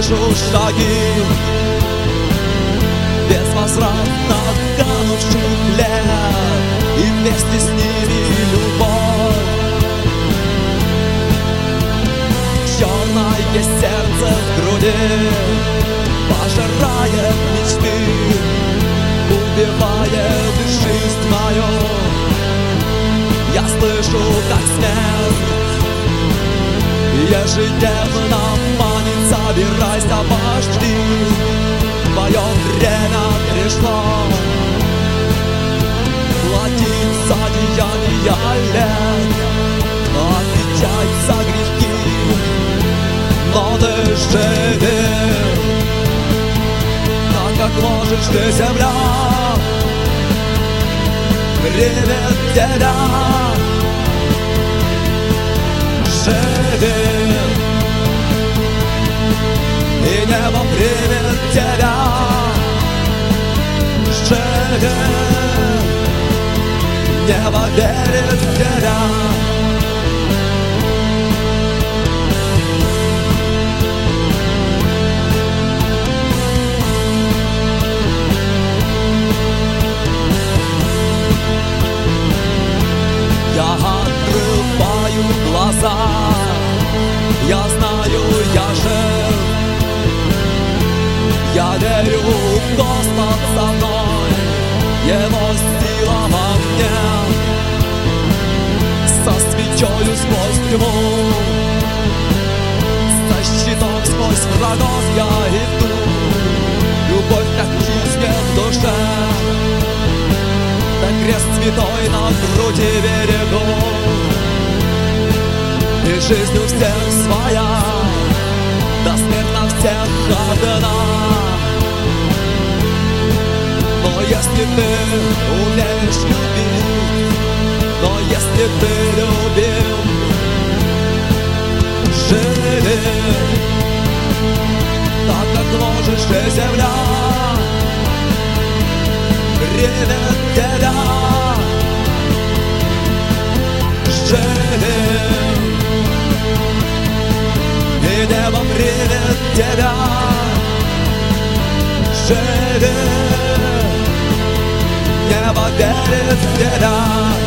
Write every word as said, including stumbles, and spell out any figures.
слышу шаги безвозвратно канувших лет, и вместе с ними любовь. Черное сердце в груди пожирает мечты, убивает жизнь мою. Я слышу, как смерть ежедневно манит: собирайся, пошли, твое время пришло. Платить за деяния лет, отвечать за грехи, но ты живи, так как можешь ты, земля, примет тебя. Живи, и небо примет тебя. Живи, небо верит в тебя. Я открываю глаза, я знаю, я жив. Я верю, Господь со мной, Его сила во мне. Со свечою сквозь тьму, со щитом сквозь врагов я иду. Любовь так киснет в душе, да крест святой на груди берегу. И жизнь у всех своя, да смерть на всех одна. Но если ты умеешь любить, но если ты любим, живи, так как можешь, и земля примет тебя. Живи, и небо примет тебя. Живи, небо верит в тебя.